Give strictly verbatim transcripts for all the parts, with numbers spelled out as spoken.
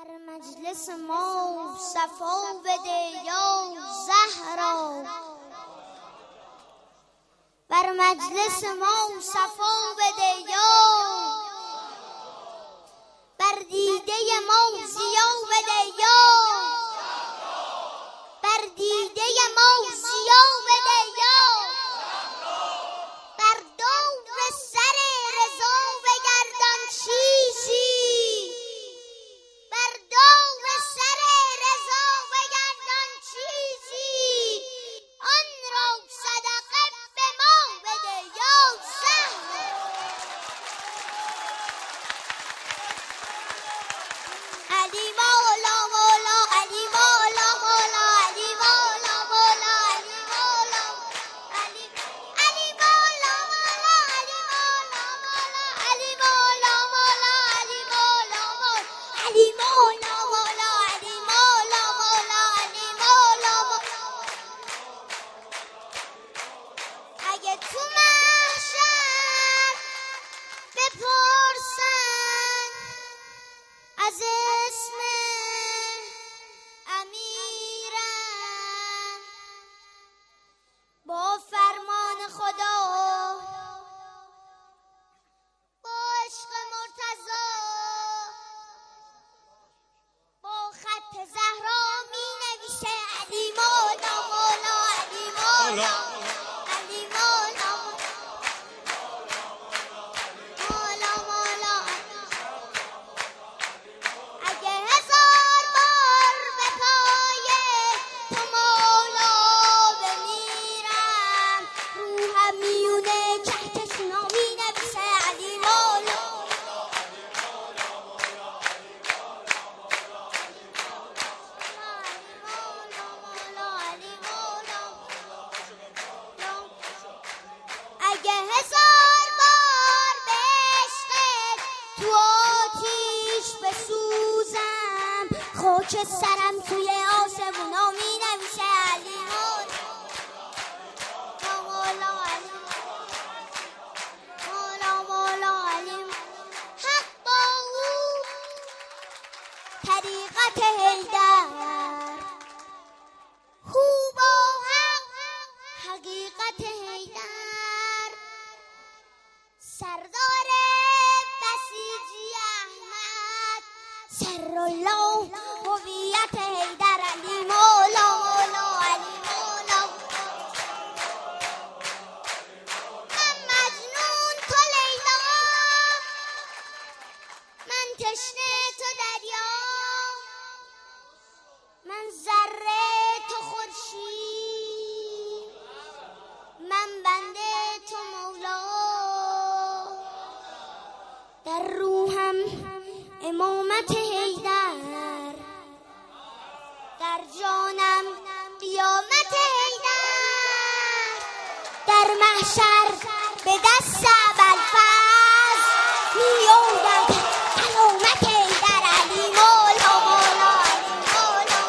بر مجلس ما صفا بده یا زهرا، بر مجلس ما صفا بده یا بر دیده ما ضیا بده یا بر دیده ما ضیا بده یا بر دور سر رضا بگردان چیزی، بر دور سر رضا بگردان چیزی، آن را صدقه به ما بده یا زهرا. علی مولا مولا علی مولا مولا علی مولا مولا علی مولا علی علی مولا مولا علی مولا مولا علی مولا مولا علی مولا مولا علی مولا مولا علی مولا مولا علی مولا مولا. اگه تو محشر بپرسن از اسم امیرم، با فرمان خدا با عشق مرتضی با خط زهرا می نویسه علی مولا مولا علی مولا علی مولا مولا مولا. اگه هزار بار به پای تو مولا بمیرم، روحم میونه چهچشنا می نویسه علی مولا. اگه هزار بار به عشقت تو آتیش بسوزم، خاک سرم توی آسمونا می نویسه علی مولا مولا علی مولا مولا علی. حق با او طریقت حیدر، خوب با حق حقیقت حیدر، سردار بسیجی احمد سر الله هویت حیدر علی مولا مولا علی مولا. من مجنون تو لیلا، من تشنه تو دریا، من ذره تو خورشید، من بنده تو مولا. در روحم امامت حیدر، در جانم قیامت حیدر، در محشر به دست ابوالفضل می‌افتد علامت حیدر علی مولا مولا علی مولا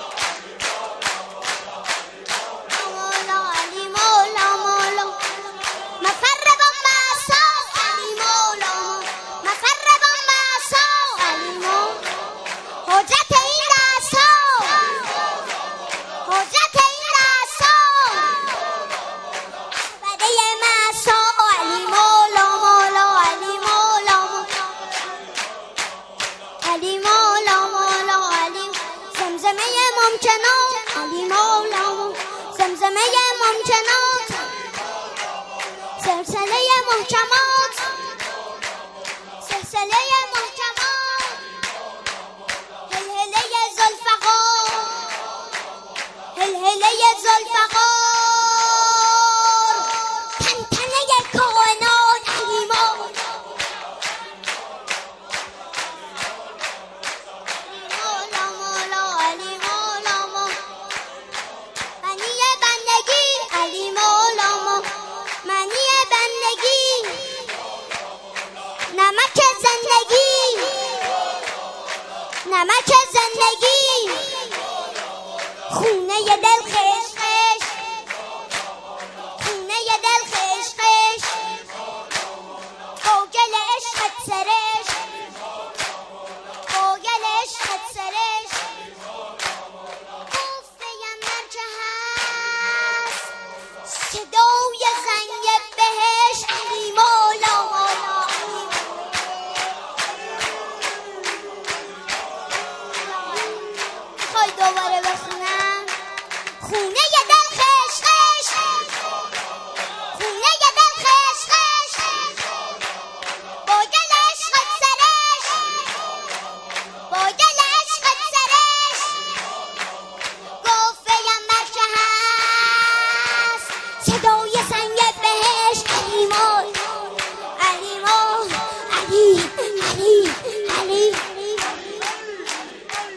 مولا علی مولا مولا. مفر با معصا علی مولا، مفر با معصا علی مولا. حجت این رسا، حجت این رسا، بده معصا علی مولا مولا علی مولا علی مولا مولا علی. زمزمه ممکنات علی مولا، زمزمه ممکنات، سلسله محکمات، سلسله محکمات، هلهله ذوالفقار، هلهله ذوالفقار، تنتنه کائنات علی مولا مولا مولا علی مولا مولا. منی بندگی علی مولا مولا، منی بندگی، نمک زندگی، نمک زندگی، خونه ی دل خش خش، خونه ی دل خش خش، با گل عشقت سرش، با گل عشقت میخوای دوباره بخونم؟ خونه ی دل خش خش، خونه ی دل خش خش، با گل عشقت سرش، با گل عشقت سرش، گفت پیمبر که هست صدای سنگ بهشت. علی مول علی مول علی علی علی.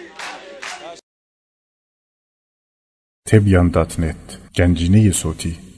تبیان دات نت گنجینه صوتی